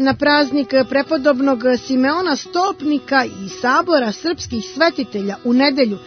na praznik prepodobnog Simeona Stolpnika i sabora srpskih svetitelja u nedelju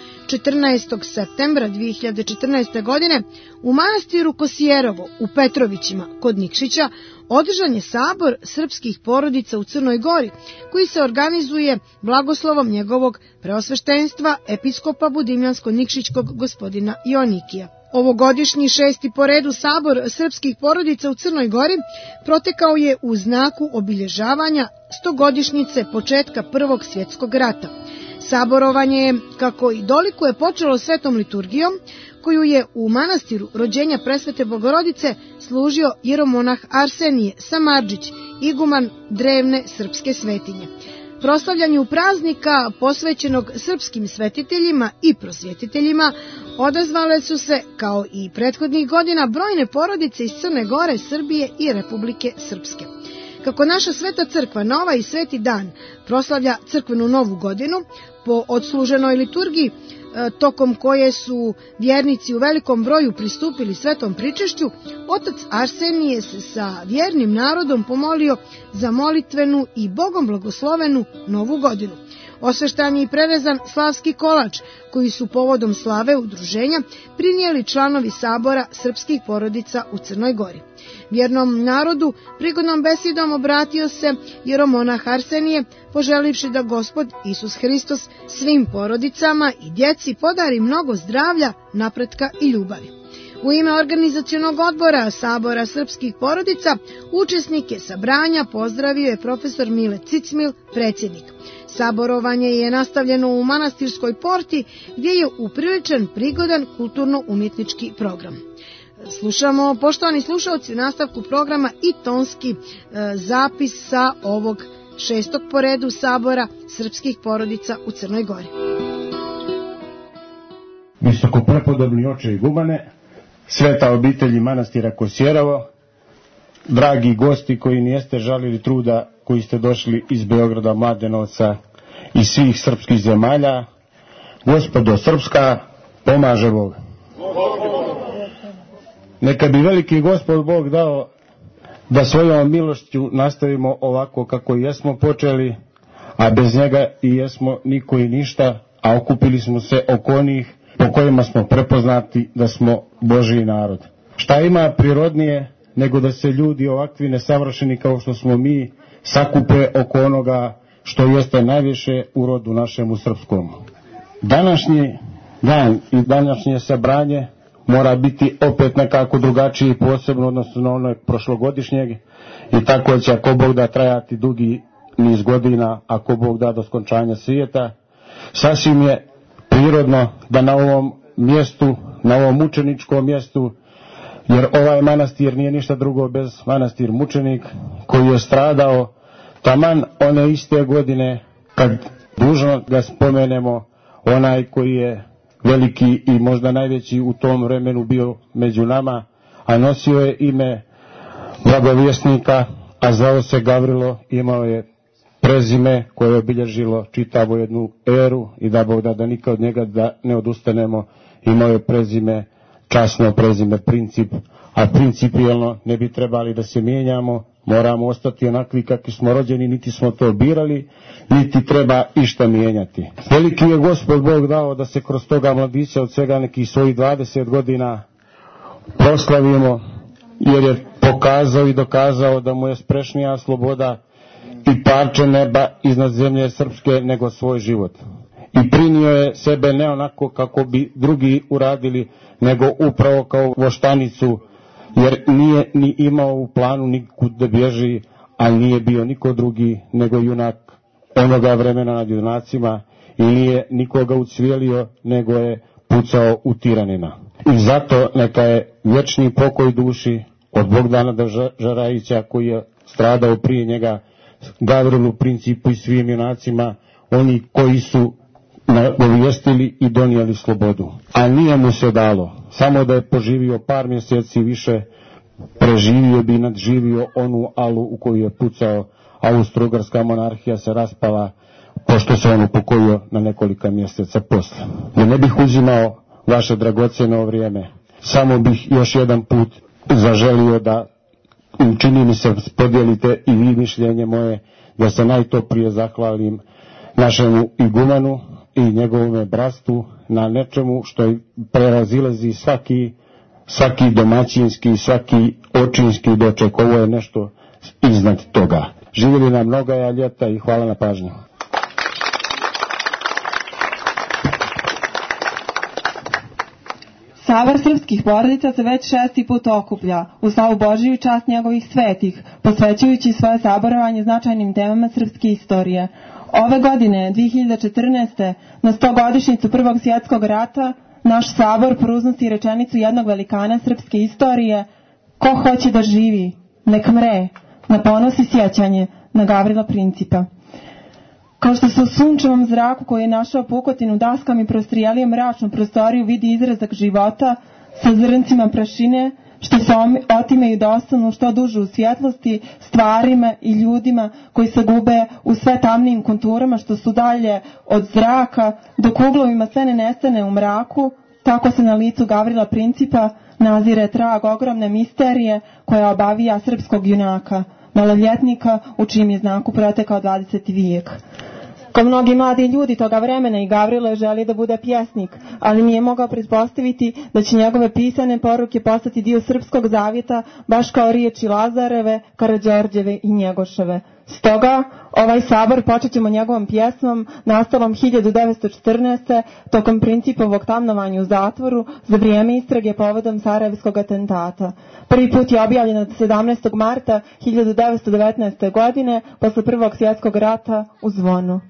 14. septembra 2014. godine u manastiru Kosijerovo u Petrovićima kod Nikšića održan je sabor srpskih porodica u Crnoj Gori, koji se organizuje blagoslovom njegovog preosveštenstva episkopa Budimljansko-Nikšićkog gospodina Jonikija. Ovogodišnji 6. po redu sabor srpskih porodica u Crnoj Gori protekao je u znaku obilježavanja 100-godišnjice početka Prvog svjetskog rata. Saborovanje je, kako i dolikuje, počelo svetom liturgijom, koju je u manastiru rođenja Presvete Bogorodice služio jeromonah Arsenije Samardžić, iguman drevne srpske svetinje. Proslavljanju praznika posvećenog srpskim svetiteljima i prosvjetiteljima odazvale su se, kao i prethodnih godina, brojne porodice iz Crne Gore, Srbije i Republike Srpske. Kako naša Sveta crkva na ovaj sveti dan proslavlja crkvenu novu godinu, po odsluženoj liturgiji, tokom koje su vjernici u velikom broju pristupili svetom pričešću, otac Arsenije se sa vjernim narodom pomolio za molitvenu i Bogom blagoslovenu novu godinu. Osveštan je i prerezan slavski kolač, koji su povodom slave udruženja prinijeli članovi sabora srpskih porodica u Crnoj Gori. Vjernom narodu prigodnom besedom obratio se jeromonah Arsenije, poželivši da Gospod Isus Hristos svim porodicama i djeci podari mnogo zdravlja, napretka i ljubavi. U ime organizacionog odbora sabora srpskih porodica učesnike sabranja pozdravio je profesor Mile Cicmil, predsjednik. Saborovanje je nastavljeno u manastirskoj porti, gdje je upriličen prigodan kulturno-umjetnički program. Slušamo, poštovani slušalci, u nastavku programa i tonski zapis sa ovog 6. po redu sabora srpskih porodica u Crnoj Gori. Visoko prepodobni oče igumane, sveta obitelji manastira Kosijerovo, dragi gosti koji nijeste žalili truda koji ste došli iz Beograda, Mladenovca i svih srpskih zemalja, Gospodo Srpska, pomaže Bog. Neka bi veliki Gospod Bog dao da svojom milošću nastavimo ovako kako jesmo počeli, a bez njega i jesmo niko i ništa, a okupili smo se oko onih po kojima smo prepoznati da smo Božji narod. Šta ima prirodnije nego da se ljudi ovakvi nesavršeni kao što smo mi sakupe oko onoga što jeste najviše u rodu našemu srpskom. Današnji dan i današnje sabranje mora biti opet nekako drugačiji, posebno odnosno na onog prošlogodišnjeg, i tako će, ako Bog da, trajati dugi niz godina, ako Bog da, do skončanja svijeta. Sasvim je prirodno da na ovom mjestu, na ovom mučeničkom mjestu, jer ovaj manastir nije ništa drugo bez manastir mučenik, koji je stradao taman one iste godine, kad dužno ga spomenemo, onaj koji je veliki i možda najveći u tom vremenu bio među nama, a nosio je ime blagovjesnika, a zvao se Gavrilo, imao je prezime koje je obilježilo čitavu jednu eru i da Bog da nikad od njega da ne odustanemo. Imao je prezime, časno prezime Princip, a principijelno ne bi trebali da se mijenjamo, moramo ostati onakvi kakvi smo rođeni, niti smo to birali, niti treba išta mijenjati. Veliki je Gospod Bog dao da se kroz toga mladića od svega nekih svojih 20 godina proslavimo, jer je pokazao i dokazao da mu je sprešnija sloboda i parče neba iznad zemlje srpske nego svoj život. I prinio je sebe ne onako kako bi drugi uradili, nego upravo kao voštanicu, jer nije ni imao u planu nikud da bježi, a nije bio niko drugi nego junak onoga vremena nad junacima, i nije nikoga ucvijelio, nego je pucao u tiranina. I zato neka je vječni pokoj duši od Bogdana Žarajića, koji je stradao prije njega, Gavrilu, Principu i svim junacima, oni koji su nagovijestili i donijeli slobodu. A nije mu se dalo, samo da je poživio par mjeseci više, preživio bi, nadživio onu alu u koju je pucao. Austro-ugarska monarhija se raspala, pošto se on upokojio na nekolika mjeseca posle. Ja ne bih uzimao vaše dragocjeno vrijeme, samo bih još jedan put zaželio da čini mi se podijelite i vi mišljenje moje, da se najtoplije zahvalim našemu igumanu i njegovome bratstvu na nečemu što prerazilazi svaki domaćinski, svaki očinski doček. Ovo je nešto iznad toga. Živjeli nam mnoga ljeta i hvala na pažnju. Sabor srpskih porodica se već 6. put okuplja u slavu Božiju i čast njegovih svetih, posvećujući svoje saborovanje značajnim temama srpske istorije. Ove godine, 2014. na 100-godišnjicu Prvog svjetskog rata, naš sabor prouznosi rečenicu jednog velikana srpske istorije: ko hoće da živi, nek mre, na ponos i sjećanje na Gavrila Principa. Kao što se u sunčevom zraku koji je našao pukotinu daskama i prostrijelio mračnu prostoriju vidi izrazak života sa zrncima prašine, što se otimaju da ostanu što duže u svjetlosti, stvarima i ljudima koji se gube u sve tamnijim konturama što su dalje od zraka, dok uglovima sve ne nestane u mraku, tako se na licu Gavrila Principa nazire trag ogromne misterije koja obavija srpskog junaka, maloljetnika u čijem je znaku protekao 20. vijek. Kao mnogi mladi ljudi toga vremena i Gavrilo je želio da bude pjesnik, ali nije mogao pretpostaviti da će njegove pisane poruke postati dio srpskog zavjeta, baš kao riječi Lazareve, Karađorđeve i Njegoševe. Stoga, ovaj sabor počet ćemo njegovom pjesmom, nastalom 1914. tokom Principovog tamnovanja u zatvoru za vrijeme istrage povodom Sarajevskog atentata. Prvi put je objavljen 17. marta 1919. godine, posle Prvog svjetskog rata u Zvonu.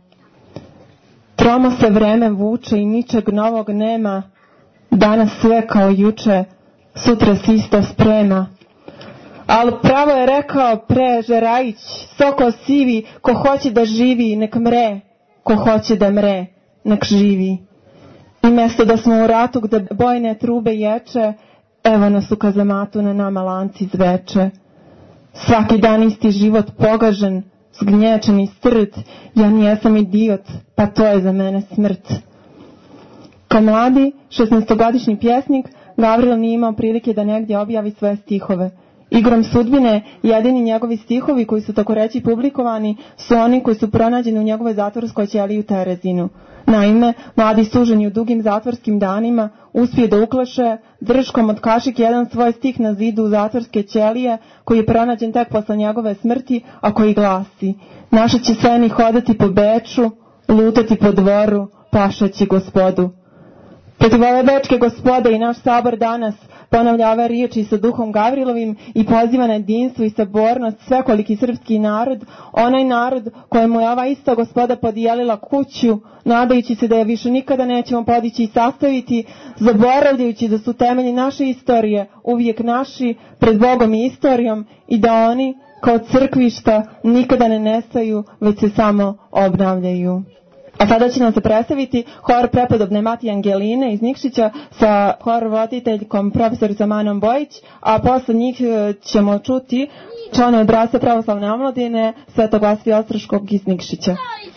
Tromo se vreme vuče i ničeg novog nema, danas sve kao juče, sutra se isto sprema. Ali pravo je rekao pre Žerajić, soko sivi, ko hoće da živi, nek mre, ko hoće da mre, nek živi. I mjesto da smo u ratu gde bojne trube ječe, evo nas u kazamatu na nama lanci zveče. Svaki dan isti život pogažen, zgnječen i strt, ja nijesam idiot, pa to je za mene smrt. Kao mladi, 16-godišnji pjesnik, Gavrilo nije imao prilike da negdje objavi svoje stihove. Igrom sudbine, jedini njegovi stihovi koji su tako reći publikovani su oni koji su pronađeni u njegovoj zatvorskoj ćeliji u Terezinu. Naime, mladi suženi u dugim zatvorskim danima uspije da ukleše drškom od kašike jedan svoj stih na zidu zatvorske ćelije koji je pronađen tek posle njegove smrti, a koji glasi: naša će seni hodati po Beču, lutati po dvoru, pašaći gospodu. Protiv ove bečke gospode i naš sabor danas ponavlja ove riječi sa duhom Gavrilovim i poziva na jedinstvo i sabornost svekoliki srpski narod, onaj narod kojemu je ova ista gospoda podijelila kuću, nadajući se da je više nikada nećemo podići i sastaviti, zaboravljajući da su temelji naše istorije uvijek naši pred Bogom i istorijom i da oni kao crkvišta nikada ne nestaju, već se samo obnavljaju. A sada će nam se predstaviti hor prepodobne Matije Angeline iz Nikšića sa hor voditeljkom profesoricom Anom Bojić, a posle njih ćemo čuti članove Bratstva pravoslavne omladine Svetog Vasilija Ostroškog iz Nikšića.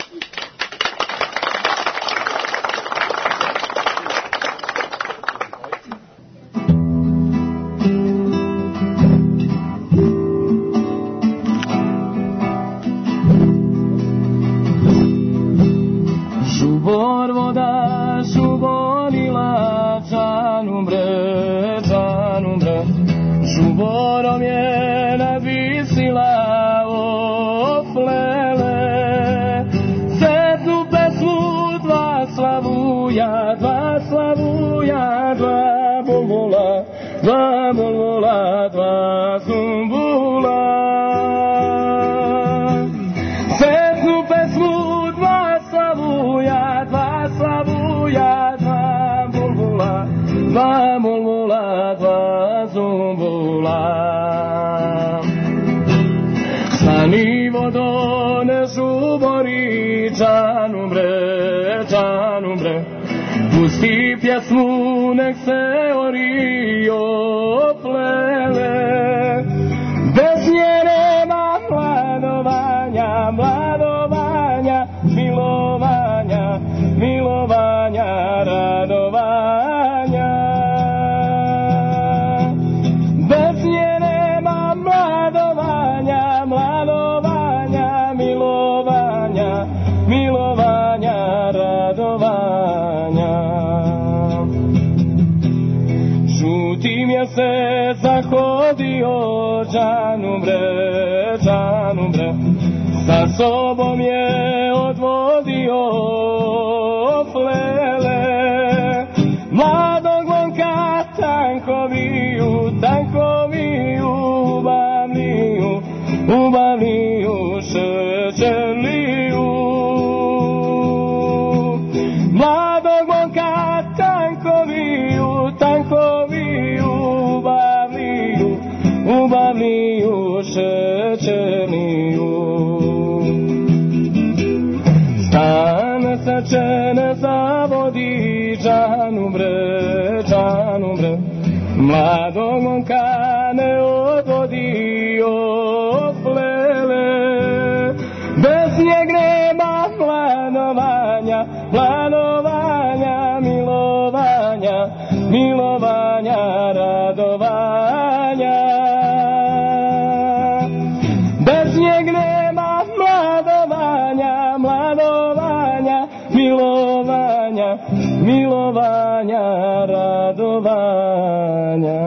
Pusti pjesmu, nek se ori oplele, bez nje nema mladovanja, mladovanja, milovanja, milovanja, radovanja. Bez nje nema mladovanja, je se zahodio, džanumre, sa sobom je odvodio flele. Mladog momka tankoviju, ubavliju šećerliju. Mladog momka tankoviju, ubavliju šećerliju. Stan srčene zavodi, džanumre, mladog momka ne odvodi oflele. Bez njeg nema milovanja, radovanja. Bez njeg nema milovanja, radovanja.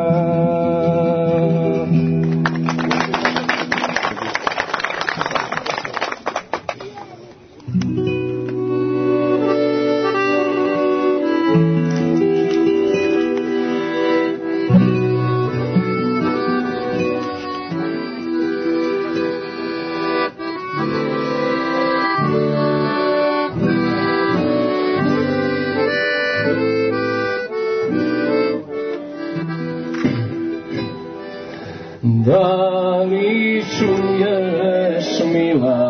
Da li čuješ, mila,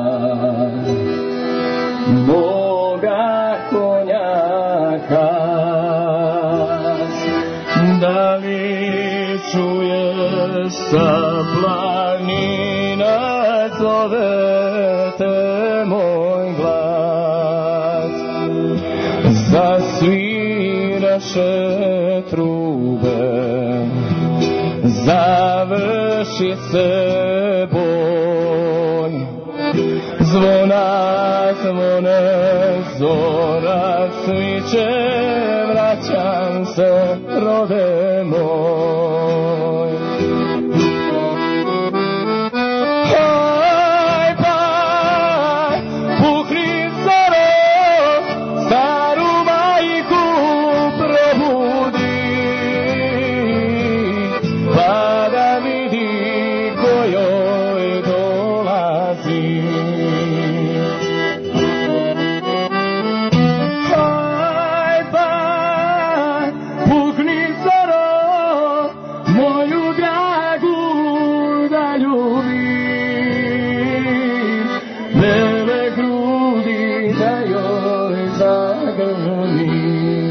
moga konjaka? Da li čuješ, sa planina zovete moj glas? Zasviraše trube, završi se boj. Zvone, zora sviće, vraćam se, rode moj. Haj pa, pukni zoro, staru majku probudi, pa da vidi ko joj dolazi. Haj pa, pukni zoro, moju dragu da ljubim, bele grudi da joj zagrlim.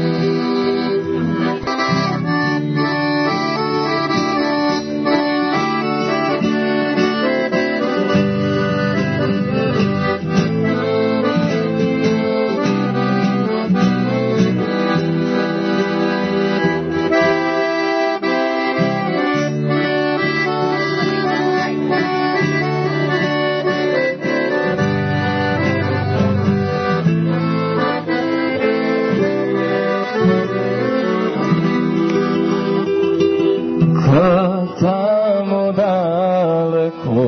Tamo daleko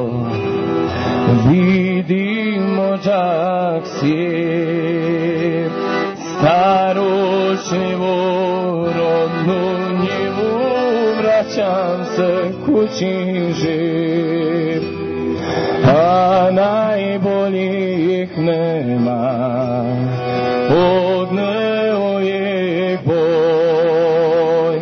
vidimo đak svijet, staru živorodnu njivu, vraćam se kući živ, a najboljih nema, odneo je boj.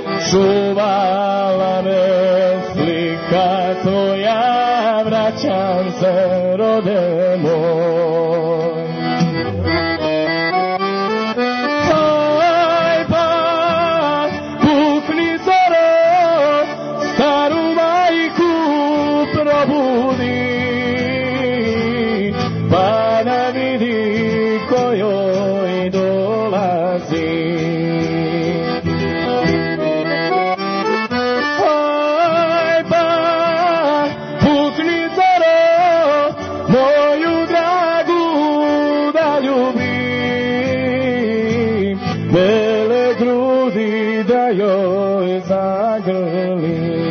Čuvala me slika tvoja, vraćam se, rode moj. Haj pa, pukni zoro, staru majku probudi, pa da vidi ko joj dolazi. Moju dragu i da joj zagrlim.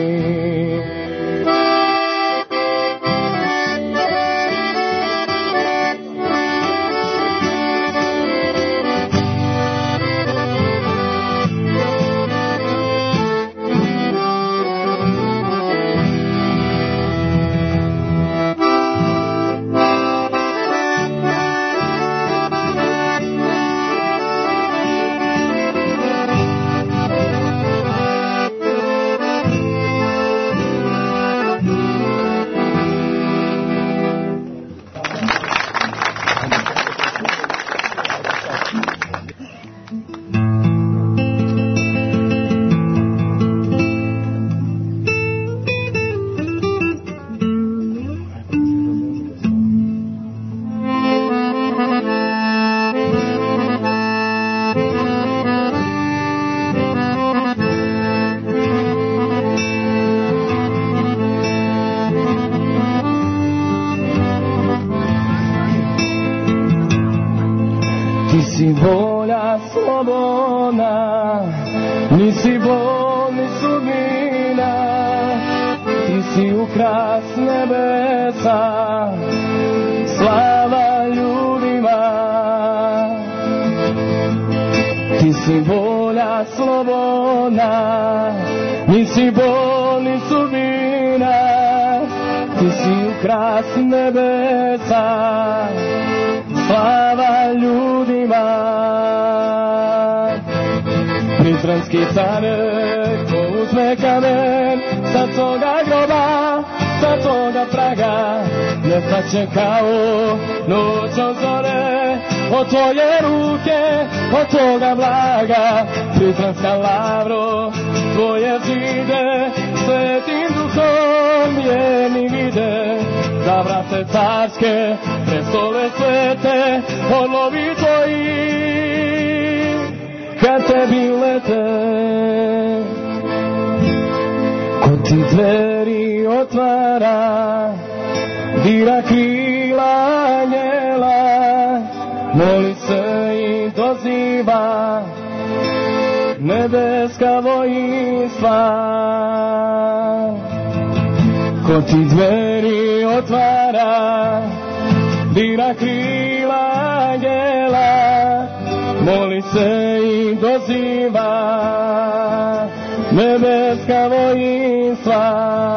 Nisi volja slobodna, nisi bol, ni sudbina, ti si ukras nebesa, slava ljudima. Ti si volja slobodna, nisi bol, ni sudbina, ti si ukras nebesa, slava ljudima. Prizrenski care ko uzme kamen sa toga groba, sa toga praga, nestaće kao noć od zore, od tvoje ruke, od toga blaga. Prizrenska lavro, tvoje zide, svetim duhom vjerni vide, da vrate carske, prestole svete, orlovi tvoji, kad tebi lete. Ko ti dveri otvara, dira krila anjela, moli se i doziva nebeska vojstva. Ko ti dveri otvara, dira krila anjela, moli se i doziva nebeska vojstva.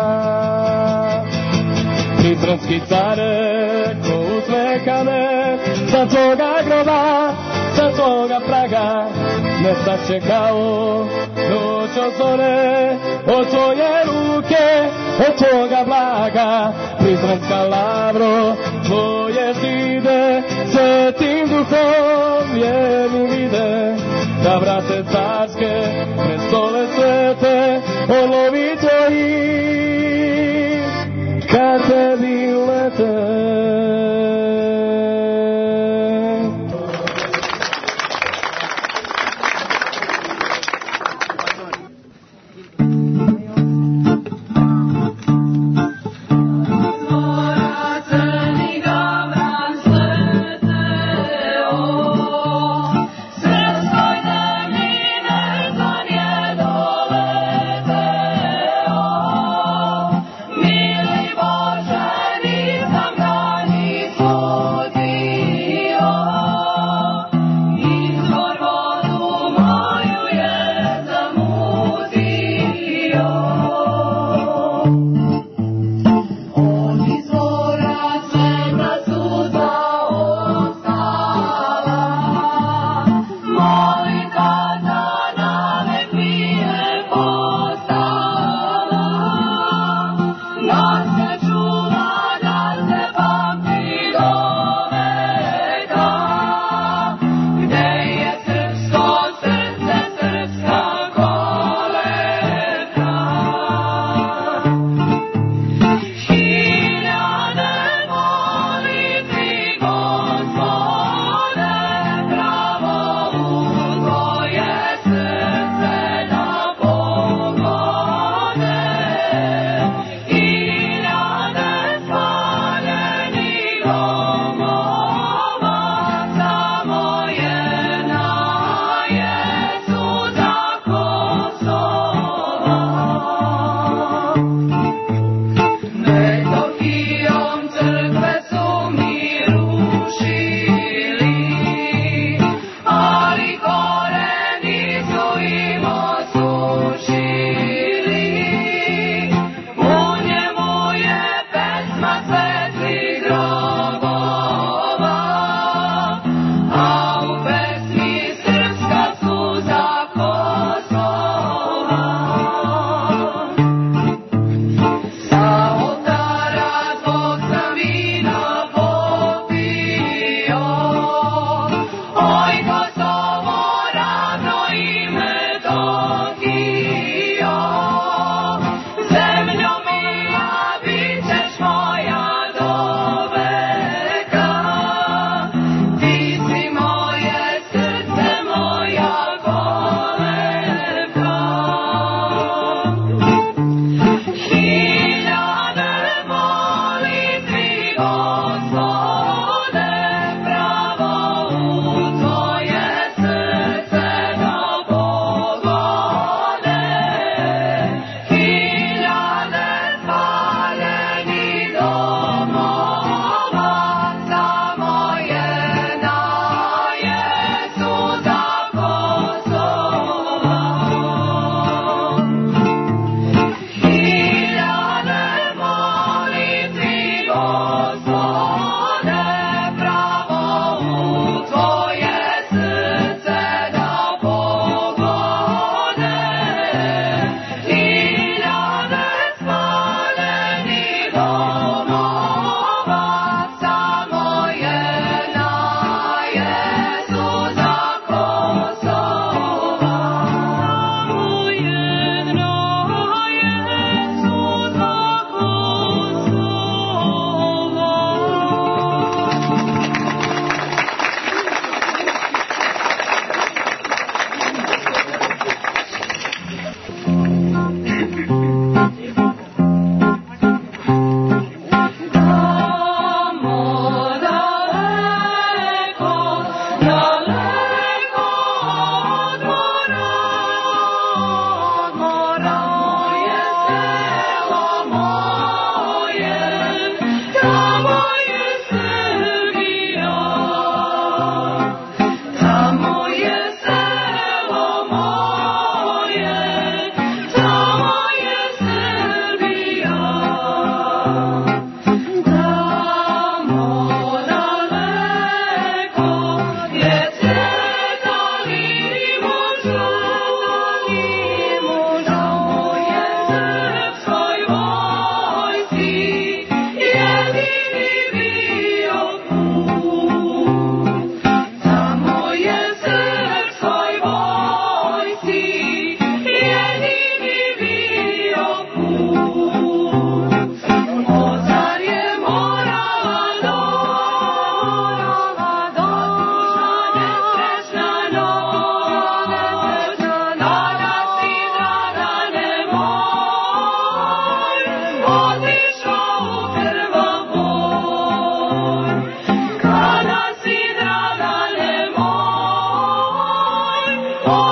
Prizrenski care, ko uzme kamen sa tvoga groba, sa tvoga praga, nestaće kao noć od zore, od tvoje ruke, od tvoga blaga. Prizrenska lavro, tvoje zide, svetim duhom vjerni vide, da vrate carske, prestole svete, orlovi tvoji, kad tebi lete. Srpskoj zemlji ne znam je dolete.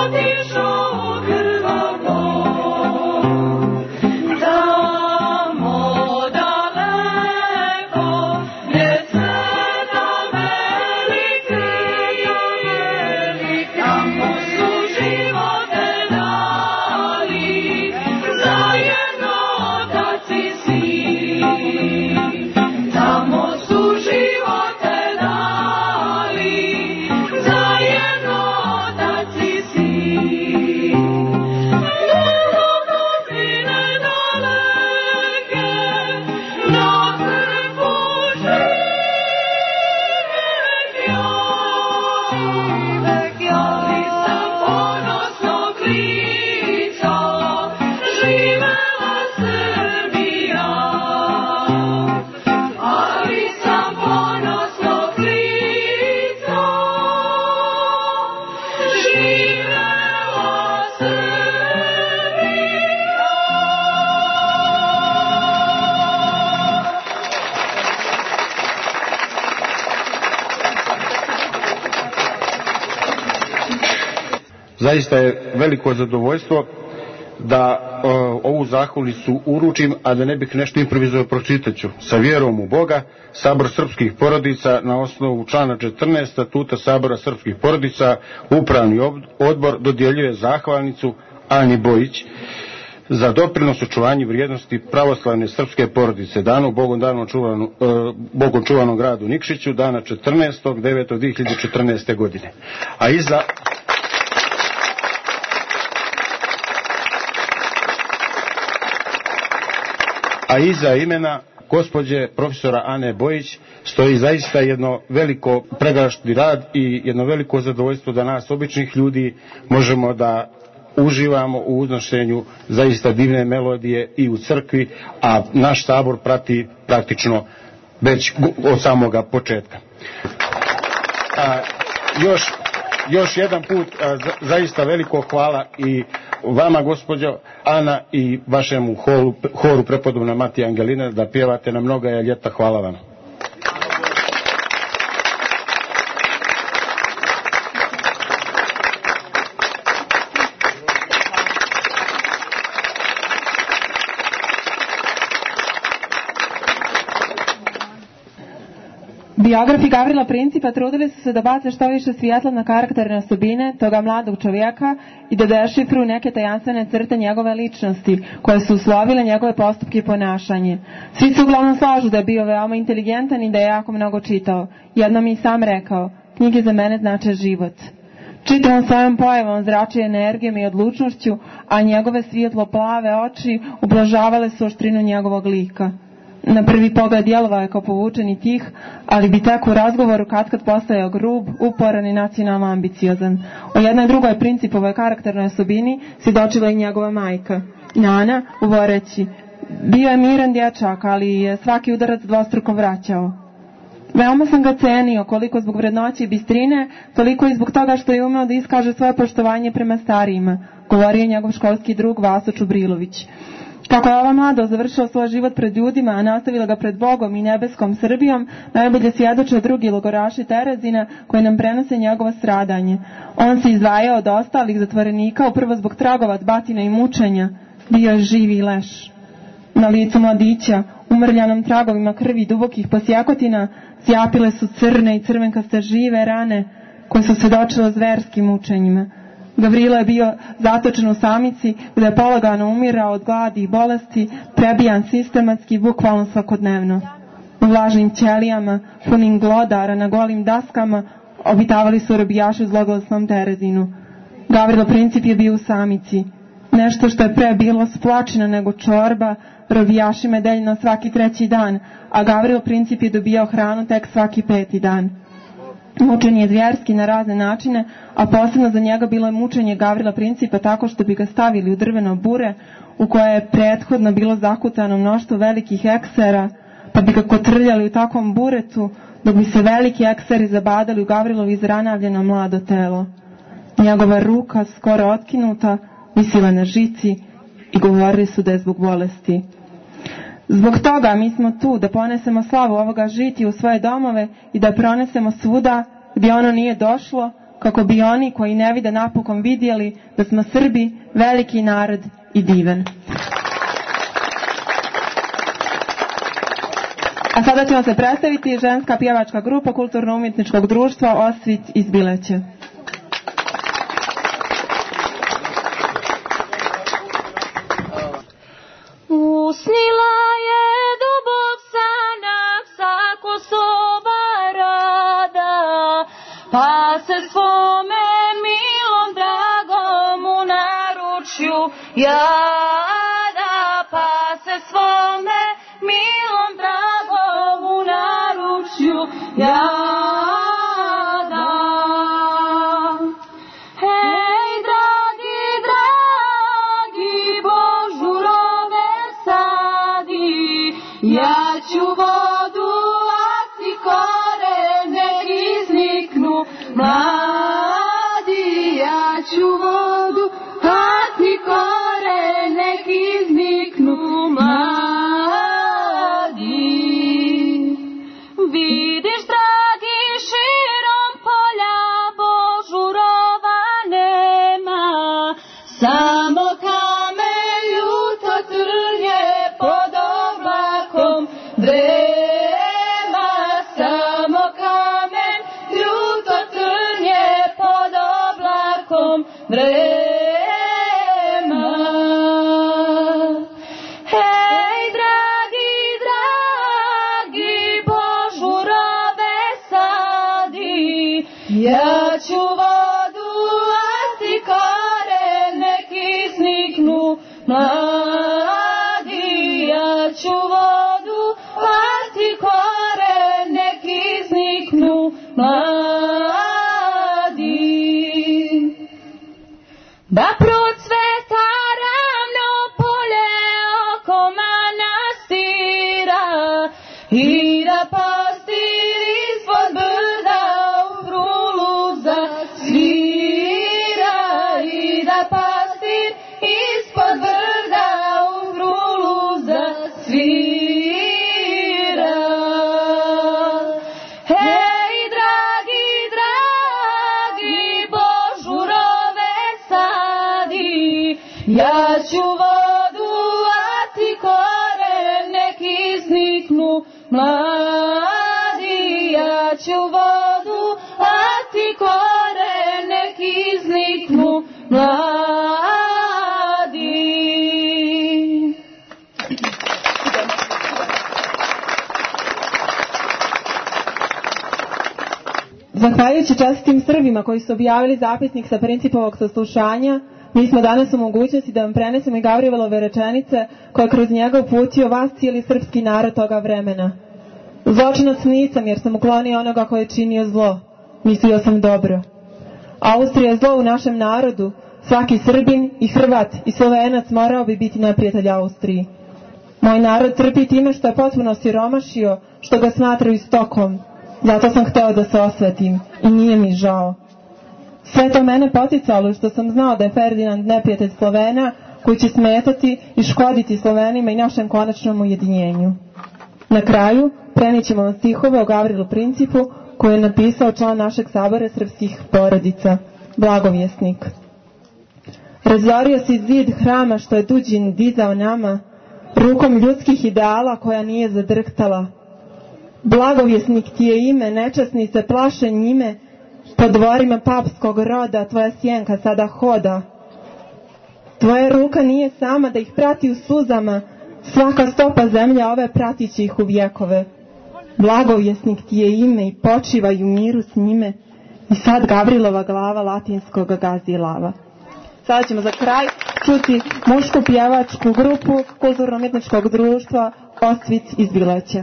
Zaista je veliko zadovoljstvo da ovu zahvalnicu uručim, a da ne bih nešto improvizovao, pročitaću. Sa vjerom u Boga, Sabor srpskih porodica na osnovu člana 14 statuta Sabora srpskih porodica, upravni odbor dodjeljuje zahvalnicu Ani Bojić za doprinos očuvanju vrijednosti pravoslavne srpske porodice, danu Bogom čuvanom gradu Nikšiću, dana 14.9.2014. godine. A iza imena gospođe profesora Ane Bojić stoji zaista jedno veliko pregalašni rad i jedno veliko zadovoljstvo da nas, običnih ljudi, možemo da uživamo u uznošenju zaista divne melodije i u crkvi, a naš sabor prati praktično već od samoga početka. Još jedan put zaista veliko hvala i vama, gospođo Ana, i vašemu horu prepodobna Matija Angelina, da pjevate na mnoga ljeta. Hvala vam. Biografi Gavrila Principa trudili su se da bace što više svjetla na karakterne osobine toga mladog čovjeka i da dešifruju neke tajanstvene crte njegove ličnosti koje su uslovile njegove postupke i ponašanje. Svi se uglavnom slažu da je bio veoma inteligentan i da je jako mnogo čitao. Jednom mi i sam rekao, knjige za mene znače život. Čitavom svojom pojavom zračio energijom i odlučnošću, a njegove svjetlo plave oči ublažavale su oštrinu njegovog lika. Na prvi pogled djelovao je kao povučen i tih, ali bi tek u razgovoru katkad postajao grub, uporan i nacionalno ambiciozan. O jednoj drugoj Principovoj karakternoj osobini svjedočila i njegova majka, Nana, govoreći: bio je miran dječak, ali je svaki udarac dvostruko vraćao. Veoma sam ga cenio, koliko zbog vrednoće i bistrine, toliko i zbog toga što je umeo da iskaže svoje poštovanje prema starijima, govorio je njegov školski drug Vaso Čubrilović. Kako je ova mladost završila svoj život pred ljudima, a nastavila ga pred Bogom i nebeskom Srbijom, najbolje svjedoče drugi logoraši Terezina koji nam prenose njegovo stradanje. On se izdvajao od ostalih zatvorenika, upravo zbog tragova batina i mučenja. Bio je živi leš. Na licu mladića, umrljanom tragovima krvi dubokih posjekotina, zjapile su crne i crvenkaste žive rane koje su svjedočile zverskim mučenjima. Gavrilo je bio zatočen u samici, gdje je polagano umirao od gladi i bolesti, prebijan sistematski, bukvalno svakodnevno. U vlažnim ćelijama, punim glodara, na golim daskama, obitavali su robijaši u zloglasnom Terezinu. Gavrilo Princip je bio u samici. Nešto što je pre bilo splačeno nego čorba, robijašima je deljeno svaki 3. dan, a Gavrilo Princip je dobijao hranu tek svaki 5. dan. Mučen je zvjerski na razne načine, a posebno za njega bilo je mučenje Gavrila Principa tako što bi ga stavili u drveno bure u koje je prethodno bilo zakucano mnoštvo velikih eksera, pa bi ga kotrljali u takvom buretu dok bi se veliki ekseri zabadali u Gavrilovo izranavljeno mlado telo. Njegova ruka, skoro otkinuta, visila na žici i govorili su da je zbog bolesti. Zbog toga mi smo tu da ponesemo slavu ovoga žitija u svoje domove i da pronesemo svuda gdje ono nije došlo, kako bi oni koji ne vide napokon vidjeli da smo Srbi veliki narod i divan. A sada će vam se predstaviti ženska pjevačka grupa Kulturno-umjetničkog društva Osvit iz Bileća. Usnila je dubok sanak sa Kosova rada, pa se svome milom dragom u naručju jada, pa se svome milom dragom u naručju jada. Hej, dragi, dragi, božurove sadi, ja ću vodu, a ti korene izniknu mladi, ja ću vodu, a ti korene izniknu mladi. Vidiš, dragi, širom polja božurova nema, samo kamen ljuto trnje pod oblakom drema, samo kamen ljuto trnje pod oblakom drema. Hej, dragi, dragi, božurove sadi, ja ću vodu, a ti korene izniknu mladi, ja ću vodu, a ti korene izniknu mladi. Da procveta ravno polje oko manastira i da pastir ispod brda u frulu zasvira, i da pastir ispod brda u frulu zasvira. Hej, dragi, dragi, božurove sadi, ja ću vodu, a ti korene izniknu mladi, ja ću vodu, a ti korene izniknu mladi. Zahvaljujući čestitim Srbima koji su objavili zapisnik sa principovog saslušanja, mi smo danas u mogućnosti da vam prenesemo i Gavrivelove rečenice koje kroz njega uputio vas cijeli srpski narod toga vremena. Zločinac nisam jer sam uklonio onoga koji je činio zlo. Mislio sam dobro. Austrija je zlo u našem narodu. Svaki Srbin i Hrvat i Slovenac morao bi biti neprijatelj Austriji. Moj narod trpi time što je potpuno siromašio, što ga smatraju stokom. Zato sam hteo da se osvetim i nije mi žao. Sve to mene poticalo što sam znao da je Ferdinand neprijatelj Slovena koji će smetati i škoditi Slovenima i našem konačnom ujedinjenju. Na kraju prenićemo vam stihove o Gavrilu Principu koje je napisao član našeg sabora srpskih porodica, Blagovjesnik. Razorio si zid hrama što je tuđin dizao nama, rukom ljudskih ideala koja nije zadrhtala. Blagovjesnik ti je ime, nečasni se plaše njime, po dvorima papskog roda tvoja sjenka sada hoda. Tvoja ruka nije sama da ih prati u suzama, svaka stopa zemlja ove pratit će ih u vjekove. Blagovjesnik ti je ime i počivaj u miru s njime, i sad Gavrilova glava latinskog gazi lava. Sada ćemo za kraj čuti mušku pjevačku grupu Kulturno-umjetničkog društva Osvit iz Bileća.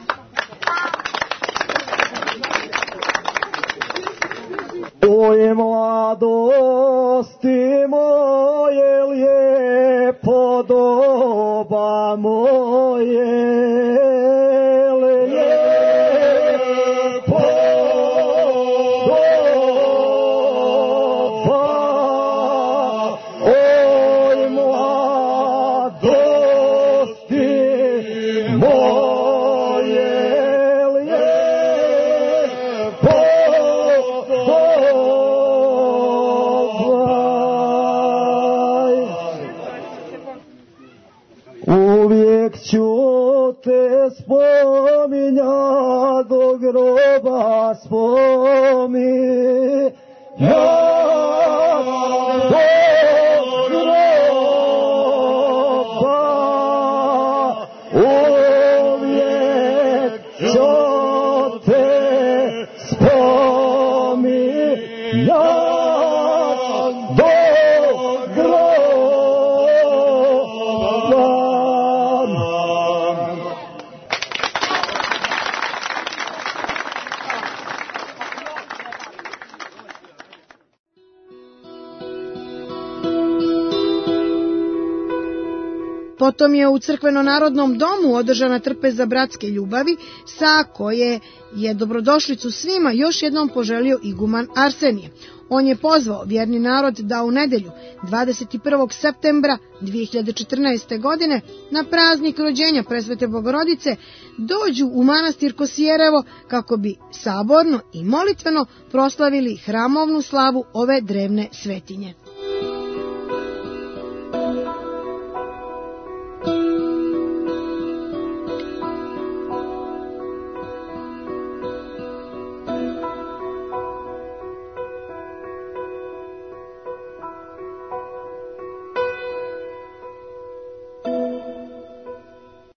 Oje mladosti moje lijepo doba moje lijepo doba, oj mladosti moje lijepo doba. ću te spominja do groba spominja do groba uvijek ću te spominja do groba. Potom je u Crkveno-narodnom domu održana trpeza bratske ljubavi, sa koje je dobrodošlicu svima još jednom poželio iguman Arsenije. On je pozvao vjerni narod da u nedelju 21. septembra 2014. godine na praznik rođenja Presvete Bogorodice dođu u manastir Kosijerevo kako bi saborno i molitveno proslavili hramovnu slavu ove drevne svetinje.